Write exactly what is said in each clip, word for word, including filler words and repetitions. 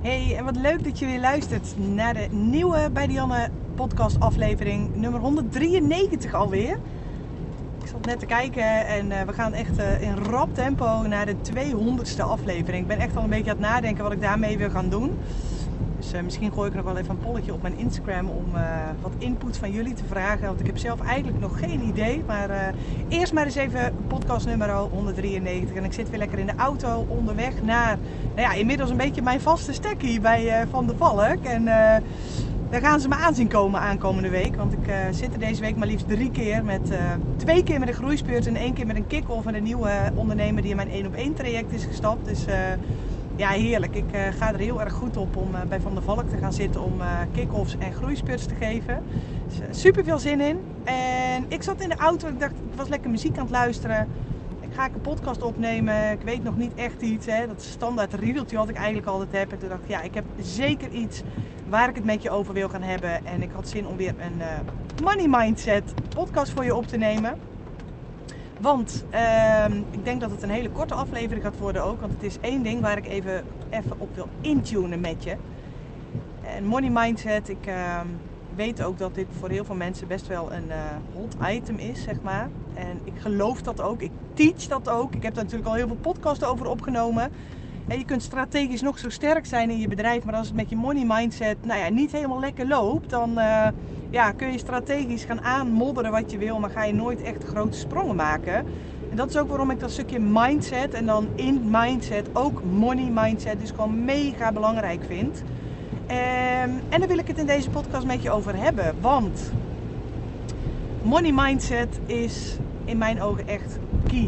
Hey, en wat leuk dat je weer luistert naar de nieuwe Bij Dianne podcast aflevering nummer honderddrieënnegentig alweer. Ik zat net te kijken en uh, we gaan echt uh, in rap tempo naar de tweehonderdste aflevering. Ik ben echt al een beetje aan het nadenken wat ik daarmee wil gaan doen. Dus uh, misschien gooi ik nog wel even een polletje op mijn Instagram om uh, wat input van jullie te vragen. Want ik heb zelf eigenlijk nog geen idee. Maar uh, eerst maar eens even podcast nummer honderddrieënnegentig. En ik zit weer lekker in de auto onderweg naar, nou ja, inmiddels een beetje mijn vaste stekkie bij uh, Van der Valk. En uh, daar gaan ze me aanzien komen aankomende week. Want ik uh, zit er deze week maar liefst drie keer. Met uh, twee keer met een groeispeurt en één keer met een kick-off. En een nieuwe ondernemer die in mijn één op één traject is gestapt. Dus... Uh, Ja, heerlijk. Ik uh, ga er heel erg goed op om uh, bij Van der Valk te gaan zitten om uh, kick-offs en groeispurts te geven. Dus, uh, super veel zin in. En ik zat in de auto, ik dacht, ik was lekker muziek aan het luisteren. Ik ga een podcast opnemen, ik weet nog niet echt iets. Hè. Dat standaard riedeltje wat ik eigenlijk altijd heb. En toen dacht ik, ja, ik heb zeker iets waar ik het met je over wil gaan hebben. En ik had zin om weer een uh, Money Mindset podcast voor je op te nemen. Want uh, ik denk dat het een hele korte aflevering gaat worden ook. Want het is één ding waar ik even, even op wil intunen met je. En Money Mindset, ik uh, weet ook dat dit voor heel veel mensen best wel een uh, hot item is, zeg maar. En ik geloof dat ook, ik teach dat ook. Ik heb daar natuurlijk al heel veel podcasts over opgenomen. En je kunt strategisch nog zo sterk zijn in je bedrijf. Maar als het met je money mindset nou ja, niet helemaal lekker loopt, dan... Uh, Ja, kun je strategisch gaan aanmodderen wat je wil, maar ga je nooit echt grote sprongen maken. En dat is ook waarom ik dat stukje mindset en dan in mindset ook money mindset dus gewoon mega belangrijk vind. En, en daar wil ik het in deze podcast met je over hebben, want money mindset is in mijn ogen echt key.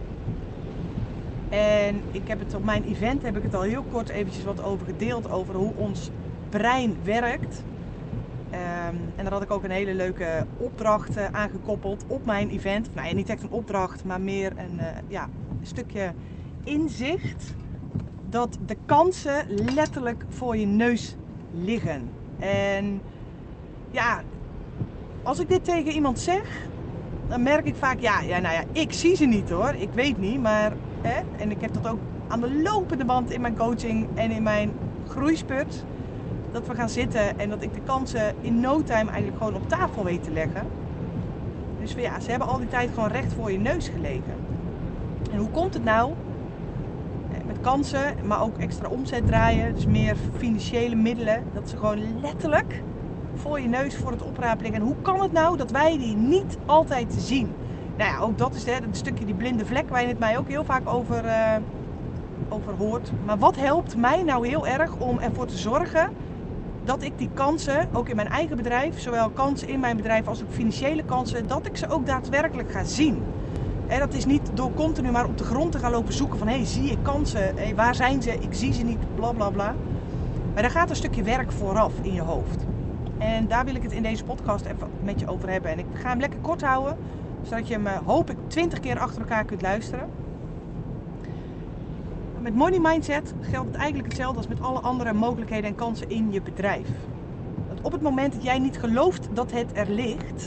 En ik heb het op mijn event heb ik het al heel kort eventjes wat over gedeeld over hoe ons brein werkt. Um, en daar had ik ook een hele leuke opdracht uh, aangekoppeld op mijn event. Nou ja, niet echt een opdracht, maar meer een, uh, ja, een stukje inzicht dat de kansen letterlijk voor je neus liggen. En ja, als ik dit tegen iemand zeg, dan merk ik vaak, ja, ja, nou ja, ik zie ze niet hoor, ik weet niet, maar, hè, en ik heb dat ook aan de lopende band in mijn coaching en in mijn groeispurt. Dat we gaan zitten en dat ik de kansen in no time eigenlijk gewoon op tafel weet te leggen. Dus ja, ze hebben al die tijd gewoon recht voor je neus gelegen. En hoe komt het nou? Met kansen, maar ook extra omzet draaien. Dus meer financiële middelen. Dat ze gewoon letterlijk voor je neus voor het oprapen liggen. En hoe kan het nou dat wij die niet altijd zien? Nou ja, ook dat is het stukje die blinde vlek waar je het mij ook heel vaak over, uh, over hoort. Maar wat helpt mij nou heel erg om ervoor te zorgen dat ik die kansen, ook in mijn eigen bedrijf, zowel kansen in mijn bedrijf als ook financiële kansen, dat ik ze ook daadwerkelijk ga zien. En dat is niet door continu maar op de grond te gaan lopen zoeken van, hé, hey, zie ik kansen? Hey, waar zijn ze? Ik zie ze niet, bla bla bla. Maar daar gaat een stukje werk vooraf in je hoofd. En daar wil ik het in deze podcast even met je over hebben. En ik ga hem lekker kort houden, zodat je hem, hoop ik, twintig keer achter elkaar kunt luisteren. Met money mindset geldt het eigenlijk hetzelfde als met alle andere mogelijkheden en kansen in je bedrijf. Dat op het moment dat jij niet gelooft dat het er ligt,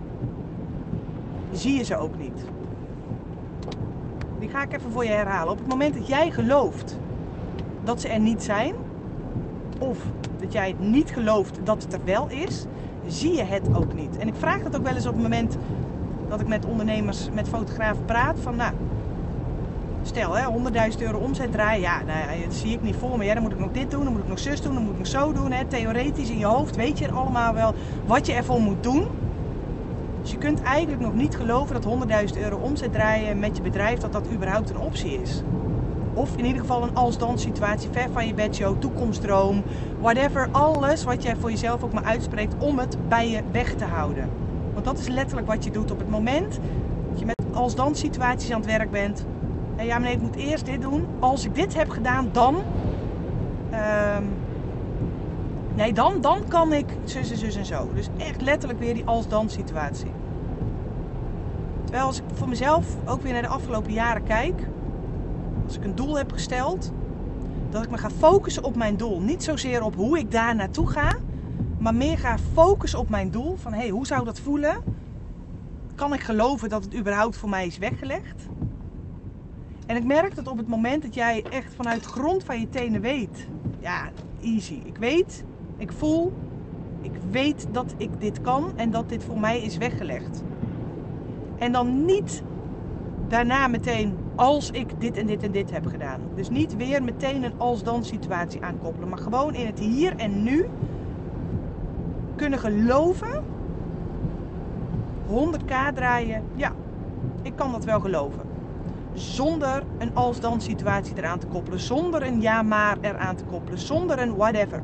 zie je ze ook niet. Die ga ik even voor je herhalen. Op het moment dat jij gelooft dat ze er niet zijn, of dat jij niet gelooft dat het er wel is, zie je het ook niet. En ik vraag dat ook wel eens op het moment dat ik met ondernemers, met fotografen praat, van nou, stel, hè, honderdduizend euro omzet draaien, ja, nou ja, dat zie ik niet voor me. Ja, dan moet ik nog dit doen, dan moet ik nog zus doen, dan moet ik nog zo doen. Hè. Theoretisch in je hoofd weet je allemaal wel wat je ervoor moet doen. Dus je kunt eigenlijk nog niet geloven dat honderdduizend euro omzet draaien met je bedrijf, dat dat überhaupt een optie is. Of in ieder geval een als-dan situatie, ver van je bedshow, toekomstdroom, whatever, alles wat jij voor jezelf ook maar uitspreekt om het bij je weg te houden. Want dat is letterlijk wat je doet op het moment dat je met als-dan situaties aan het werk bent. Ja, maar nee, ik moet eerst dit doen. Als ik dit heb gedaan, dan... Uh, nee, dan, dan kan ik zus en zus en zo. Dus echt letterlijk weer die als-dan situatie. Terwijl als ik voor mezelf ook weer naar de afgelopen jaren kijk. Als ik een doel heb gesteld. Dat ik me ga focussen op mijn doel. Niet zozeer op hoe ik daar naartoe ga. Maar meer ga focussen op mijn doel. Van hé, hey, hoe zou dat voelen? Kan ik geloven dat het überhaupt voor mij is weggelegd? En ik merk dat op het moment dat jij echt vanuit de grond van je tenen weet Ja, easy. Ik weet, ik voel, ik weet dat ik dit kan en dat dit voor mij is weggelegd. En dan niet daarna meteen als ik dit en dit en dit heb gedaan. Dus niet weer meteen een als-dan situatie aankoppelen. Maar gewoon in het hier en nu kunnen geloven. honderd k draaien. Ja, ik kan dat wel geloven. Zonder een als-dan situatie eraan te koppelen. Zonder een ja maar eraan te koppelen. Zonder een whatever.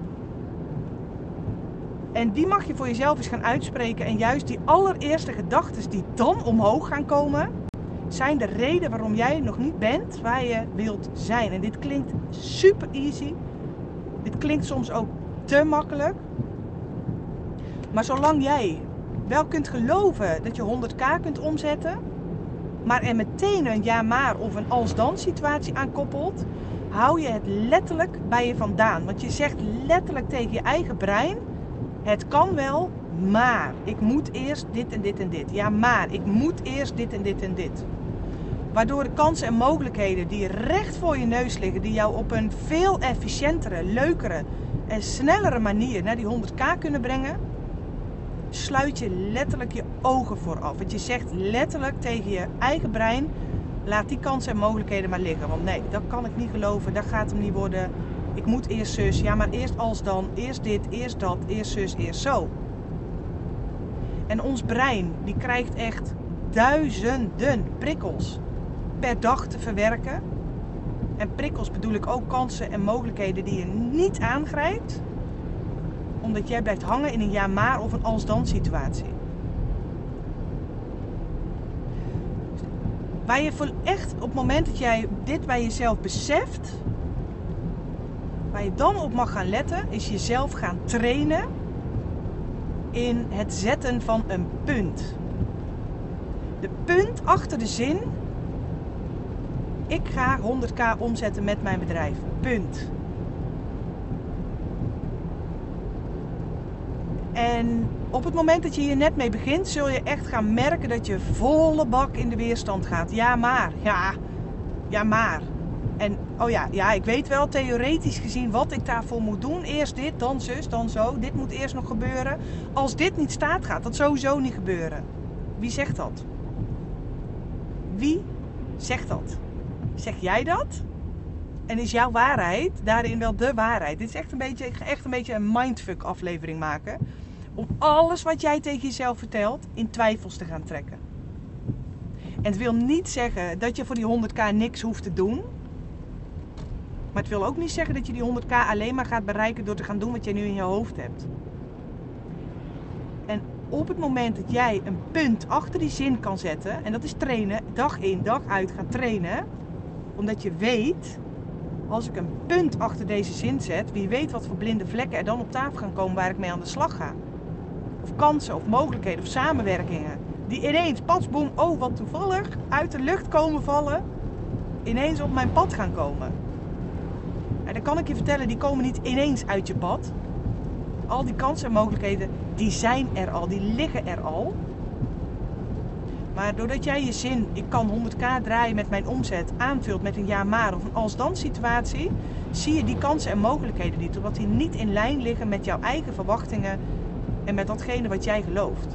En die mag je voor jezelf eens gaan uitspreken. En juist die allereerste gedachten die dan omhoog gaan komen, zijn de reden waarom jij nog niet bent waar je wilt zijn. En dit klinkt super easy. Dit klinkt soms ook te makkelijk. Maar zolang jij wel kunt geloven dat je honderd k kunt omzetten, maar er meteen een ja maar of een als dan situatie aan koppelt, hou je het letterlijk bij je vandaan. Want je zegt letterlijk tegen je eigen brein, het kan wel, maar ik moet eerst dit en dit en dit. Ja, maar ik moet eerst dit en dit en dit. Waardoor de kansen en mogelijkheden die recht voor je neus liggen, die jou op een veel efficiëntere, leukere en snellere manier naar die honderd k kunnen brengen, sluit je letterlijk je ogen vooraf. Want je zegt letterlijk tegen je eigen brein, laat die kansen en mogelijkheden maar liggen. Want nee, dat kan ik niet geloven, dat gaat hem niet worden. Ik moet eerst zus, ja maar eerst als dan, eerst dit, eerst dat, eerst zus, eerst zo. En ons brein, die krijgt echt duizenden prikkels per dag te verwerken. En prikkels bedoel ik ook kansen en mogelijkheden die je niet aangrijpt, omdat jij blijft hangen in een ja maar of een als dan situatie. Waar je voor echt op het moment dat jij dit bij jezelf beseft, waar je dan op mag gaan letten, is jezelf gaan trainen in het zetten van een punt. De punt achter de zin, ik ga honderd k omzetten met mijn bedrijf. Punt. En op het moment dat je hier net mee begint, zul je echt gaan merken dat je volle bak in de weerstand gaat. Ja maar, ja, ja maar. En oh ja, ja, ik weet wel theoretisch gezien wat ik daarvoor moet doen. Eerst dit, dan zus, dan zo. Dit moet eerst nog gebeuren. Als dit niet staat, gaat dat sowieso niet gebeuren. Wie zegt dat? Wie zegt dat? Zeg jij dat? En is jouw waarheid daarin wel de waarheid? Dit is echt een beetje, ik ga echt een beetje een mindfuck aflevering maken. Om alles wat jij tegen jezelf vertelt in twijfels te gaan trekken. En het wil niet zeggen dat je voor die honderd k niks hoeft te doen. Maar het wil ook niet zeggen dat je die honderd k alleen maar gaat bereiken door te gaan doen wat je nu in je hoofd hebt. En op het moment dat jij een punt achter die zin kan zetten, en dat is trainen, dag in, dag uit gaan trainen, omdat je weet, als ik een punt achter deze zin zet, wie weet wat voor blinde vlekken er dan op tafel gaan komen waar ik mee aan de slag ga. Of kansen, of mogelijkheden, of samenwerkingen, die ineens, pas boem, oh wat toevallig, uit de lucht komen vallen, ineens op mijn pad gaan komen. En dan kan ik je vertellen, die komen niet ineens uit je pad. Al die kansen en mogelijkheden, die zijn er al, die liggen er al. Maar doordat jij je zin, ik kan honderd k draaien met mijn omzet, aanvult met een ja maar of een als dan situatie, zie je die kansen en mogelijkheden niet. Omdat die niet in lijn liggen met jouw eigen verwachtingen en met datgene wat jij gelooft.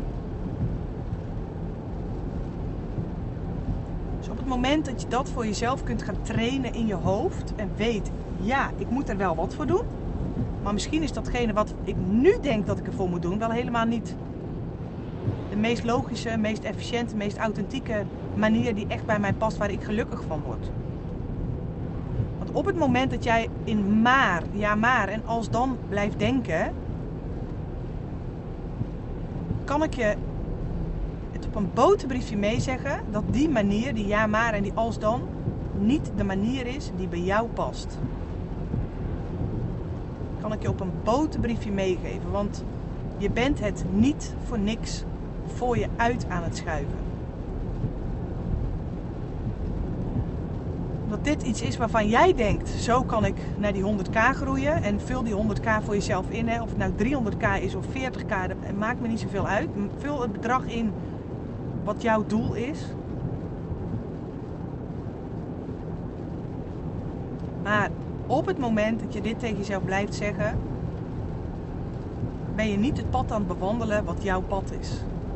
Dus op het moment dat je dat voor jezelf kunt gaan trainen in je hoofd en weet, ja, ik moet er wel wat voor doen. Maar misschien is datgene wat ik nu denk dat ik ervoor moet doen, wel helemaal niet de meest logische, meest efficiënte, meest authentieke manier die echt bij mij past, waar ik gelukkig van word. Want op het moment dat jij in maar, ja maar en als dan blijft denken, kan ik je het op een boterbriefje meezeggen dat die manier, die ja maar en die als dan, niet de manier is die bij jou past. Kan ik je op een boterbriefje meegeven, want je bent het niet voor niks voor je uit aan het schuiven. Dat dit iets is waarvan jij denkt, zo kan ik naar die honderd k groeien en vul die honderd k voor jezelf in. Hè. Of het nou driehonderd k is of veertig k, dat maakt me niet zoveel uit. Vul het bedrag in wat jouw doel is. Maar Op het moment dat je dit tegen jezelf blijft zeggen, ben je niet het pad aan het bewandelen wat jouw pad is.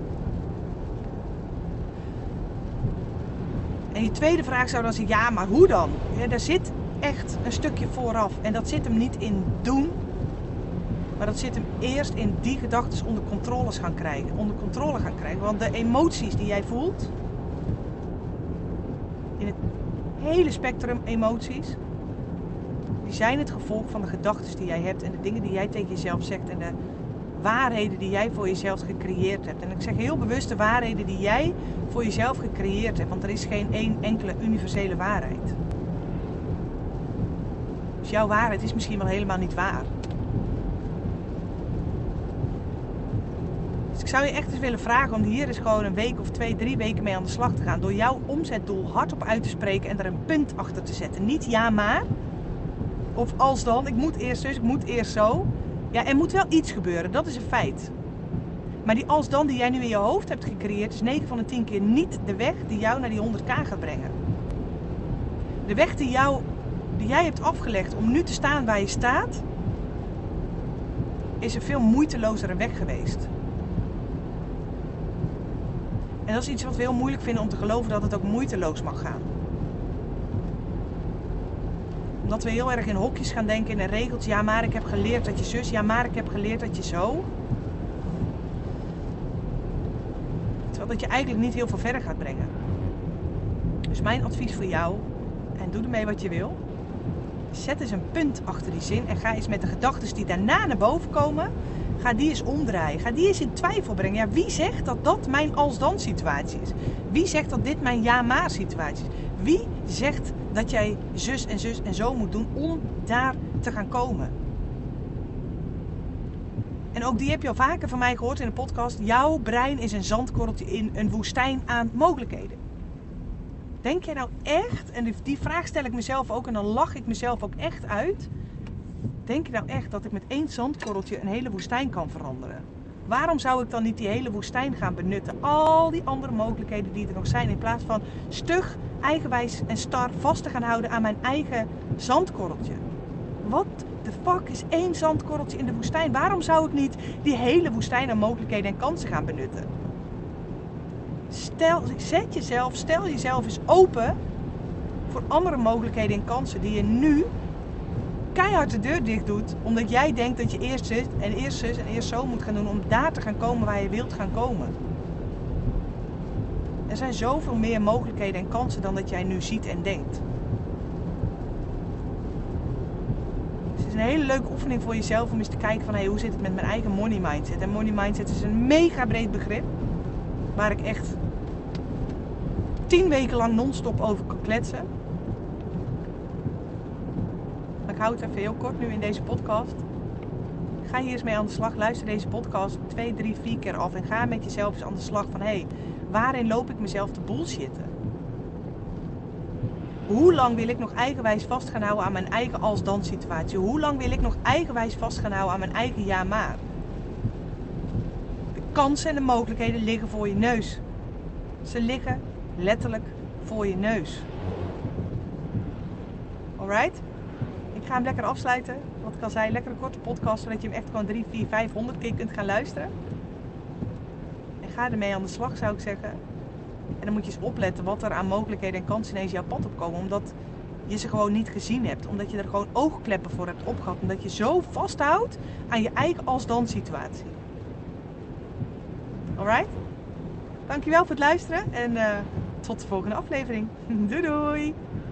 En je tweede vraag zou dan zijn, ja, maar hoe dan? Ja, daar zit echt een stukje vooraf. En dat zit hem niet in doen, maar dat zit hem eerst in die gedachten onder controle gaan krijgen. Onder controle gaan krijgen. Want de emoties die jij voelt, in het hele spectrum emoties, die zijn het gevolg van de gedachten die jij hebt en de dingen die jij tegen jezelf zegt en de waarheden die jij voor jezelf gecreëerd hebt. En ik zeg heel bewust de waarheden die jij voor jezelf gecreëerd hebt, want er is geen één enkele universele waarheid. Dus jouw waarheid is misschien wel helemaal niet waar. Dus ik zou je echt eens willen vragen om hier eens gewoon een week of twee, drie weken mee aan de slag te gaan. Door jouw omzetdoel hardop uit te spreken en er een punt achter te zetten. Niet ja maar, of als dan, ik moet eerst dus, ik moet eerst zo. Ja, er moet wel iets gebeuren, dat is een feit. Maar die als dan die jij nu in je hoofd hebt gecreëerd, is negen van de tien keer niet de weg die jou naar die honderd k gaat brengen. De weg die, jou, die jij hebt afgelegd om nu te staan waar je staat, is een veel moeitelozere weg geweest. En dat is iets wat we heel moeilijk vinden om te geloven dat het ook moeiteloos mag gaan. Omdat we heel erg in hokjes gaan denken in regels. Ja, maar ik heb geleerd dat je zus. Ja, maar ik heb geleerd dat je zo. Terwijl dat je eigenlijk niet heel veel verder gaat brengen. Dus mijn advies voor jou, en doe ermee wat je wil. Zet eens een punt achter die zin en ga eens met de gedachten die daarna naar boven komen, ga die eens omdraaien. Ga die eens in twijfel brengen. Ja, wie zegt dat dat mijn als-dan situatie is? Wie zegt dat dit mijn ja-maar situatie is? Wie zegt dat jij zus en zus en zo moet doen om daar te gaan komen? En ook die heb je al vaker van mij gehoord in de podcast. Jouw brein is een zandkorreltje in een woestijn aan mogelijkheden. Denk jij nou echt, en die vraag stel ik mezelf ook en dan lach ik mezelf ook echt uit. Denk je nou echt dat ik met één zandkorreltje een hele woestijn kan veranderen? Waarom zou ik dan niet die hele woestijn gaan benutten? Al die andere mogelijkheden die er nog zijn. In plaats van stug, eigenwijs en star vast te gaan houden aan mijn eigen zandkorreltje. Wat de fuck is één zandkorreltje in de woestijn? Waarom zou ik niet die hele woestijn aan mogelijkheden en kansen gaan benutten? Stel, zet jezelf, stel jezelf eens open voor andere mogelijkheden en kansen die je nu keihard de deur dicht doet, omdat jij denkt dat je eerst zus en eerst zus en eerst zo moet gaan doen om daar te gaan komen waar je wilt gaan komen. Er zijn zoveel meer mogelijkheden en kansen dan dat jij nu ziet en denkt. Dus het is een hele leuke oefening voor jezelf om eens te kijken van hey, hoe zit het met mijn eigen money mindset. En money mindset is een mega breed begrip waar ik echt tien weken lang non-stop over kan kletsen. Ik hou het even heel kort nu in deze podcast. Ga hier eens mee aan de slag. Luister deze podcast twee, drie, vier keer af. En ga met jezelf eens aan de slag van... Hé, hey, waarin loop ik mezelf te bullshitten? Hoe lang wil ik nog eigenwijs vast gaan houden aan mijn eigen als-dan situatie? Hoe lang wil ik nog eigenwijs vast gaan houden aan mijn eigen ja-maar? De kansen en de mogelijkheden liggen voor je neus. Ze liggen letterlijk voor je neus. Alright? Ik ga hem lekker afsluiten. Wat ik al zei, lekker een korte podcast, zodat je hem echt gewoon drie, vier, vijfhonderd keer kunt gaan luisteren. En ga ermee aan de slag, zou ik zeggen. En dan moet je eens opletten wat er aan mogelijkheden en kansen ineens jouw pad opkomen. Omdat je ze gewoon niet gezien hebt. Omdat je er gewoon oogkleppen voor hebt opgehad. Omdat je zo vasthoudt aan je eigen als-dan situatie. Alright? Dankjewel voor het luisteren. En uh, tot de volgende aflevering. Doei doei!